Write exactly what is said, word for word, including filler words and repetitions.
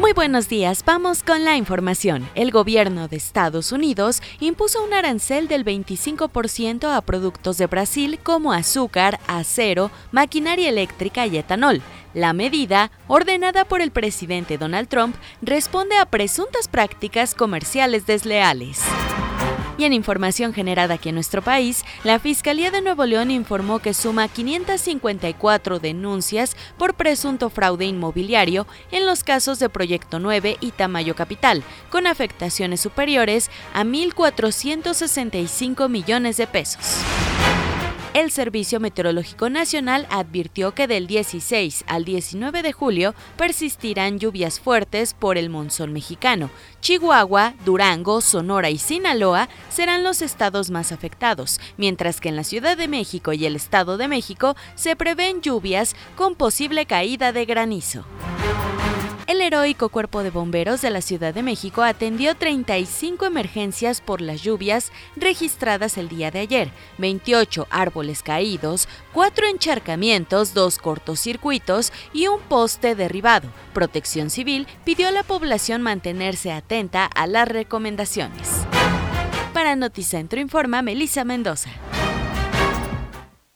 Muy buenos días, vamos con la información. El gobierno de Estados Unidos impuso un arancel del veinticinco por ciento a productos de Brasil como azúcar, acero, maquinaria eléctrica y etanol. La medida, ordenada por el presidente Donald Trump, responde a presuntas prácticas comerciales desleales. Y en información generada aquí en nuestro país, la Fiscalía de Nuevo León informó que suma quinientas cincuenta y cuatro denuncias por presunto fraude inmobiliario en los casos de Proyecto nueve y Tamayo Capital, con afectaciones superiores a mil cuatrocientos sesenta y cinco millones de pesos. El Servicio Meteorológico Nacional advirtió que del dieciséis al diecinueve de julio persistirán lluvias fuertes por el monzón mexicano. Chihuahua, Durango, Sonora y Sinaloa serán los estados más afectados, mientras que en la Ciudad de México y el Estado de México se prevén lluvias con posible caída de granizo. El heroico Cuerpo de Bomberos de la Ciudad de México atendió treinta y cinco emergencias por las lluvias registradas el día de ayer, veintiocho árboles caídos, cuatro encharcamientos, dos cortocircuitos y un poste derribado. Protección Civil pidió a la población mantenerse atenta a las recomendaciones. Para Noticentro informa Melissa Mendoza.